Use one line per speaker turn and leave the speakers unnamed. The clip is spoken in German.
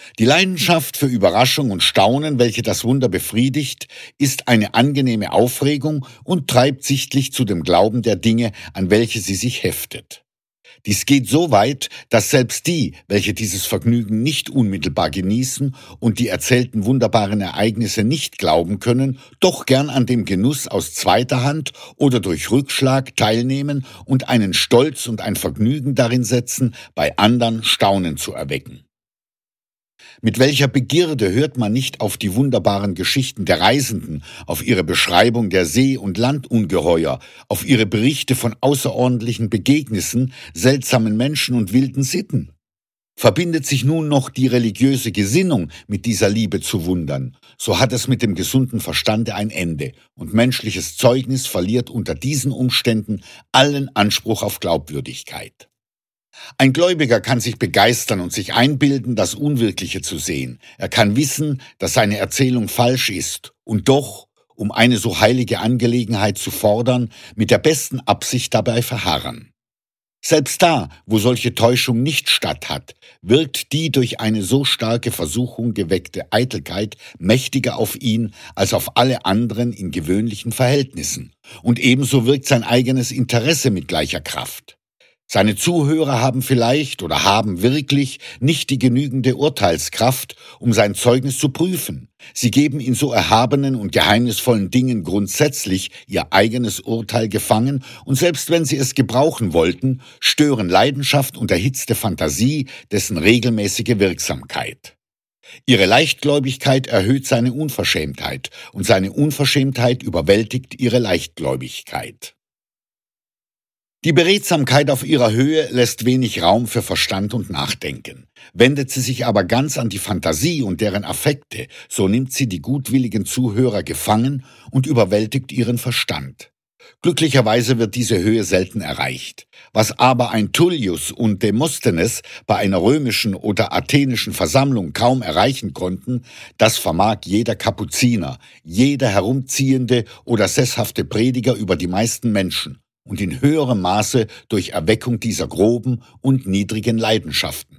Die Leidenschaft für Überraschung und Staunen, welche das Wunder befriedigt, ist eine angenehme Aufregung und treibt sichtlich zu dem Glauben der Dinge, an welche sie sich heftet. Dies geht so weit, dass selbst die, welche dieses Vergnügen nicht unmittelbar genießen und die erzählten wunderbaren Ereignisse nicht glauben können, doch gern an dem Genuss aus zweiter Hand oder durch Rückschlag teilnehmen und einen Stolz und ein Vergnügen darin setzen, bei andern Staunen zu erwecken. Mit welcher Begierde hört man nicht auf die wunderbaren Geschichten der Reisenden, auf ihre Beschreibung der See- und Landungeheuer, auf ihre Berichte von außerordentlichen Begegnissen, seltsamen Menschen und wilden Sitten? Verbindet sich nun noch die religiöse Gesinnung mit dieser Liebe zu Wundern, so hat es mit dem gesunden Verstande ein Ende, und menschliches Zeugnis verliert unter diesen Umständen allen Anspruch auf Glaubwürdigkeit. Ein Gläubiger kann sich begeistern und sich einbilden, das Unwirkliche zu sehen. Er kann wissen, dass seine Erzählung falsch ist und doch, um eine so heilige Angelegenheit zu fordern, mit der besten Absicht dabei verharren. Selbst da, wo solche Täuschung nicht statt hat, wirkt die durch eine so starke Versuchung geweckte Eitelkeit mächtiger auf ihn als auf alle anderen in gewöhnlichen Verhältnissen. Und ebenso wirkt sein eigenes Interesse mit gleicher Kraft. Seine Zuhörer haben vielleicht oder haben wirklich nicht die genügende Urteilskraft, um sein Zeugnis zu prüfen. Sie geben in so erhabenen und geheimnisvollen Dingen grundsätzlich ihr eigenes Urteil gefangen, und selbst wenn sie es gebrauchen wollten, stören Leidenschaft und erhitzte Fantasie dessen regelmäßige Wirksamkeit. Ihre Leichtgläubigkeit erhöht seine Unverschämtheit, und seine Unverschämtheit überwältigt ihre Leichtgläubigkeit. Die Beredsamkeit auf ihrer Höhe lässt wenig Raum für Verstand und Nachdenken. Wendet sie sich aber ganz an die Fantasie und deren Affekte, so nimmt sie die gutwilligen Zuhörer gefangen und überwältigt ihren Verstand. Glücklicherweise wird diese Höhe selten erreicht. Was aber ein Tullius und Demosthenes bei einer römischen oder athenischen Versammlung kaum erreichen konnten, das vermag jeder Kapuziner, jeder herumziehende oder sesshafte Prediger über die meisten Menschen, und in höherem Maße durch Erweckung dieser groben und niedrigen Leidenschaften.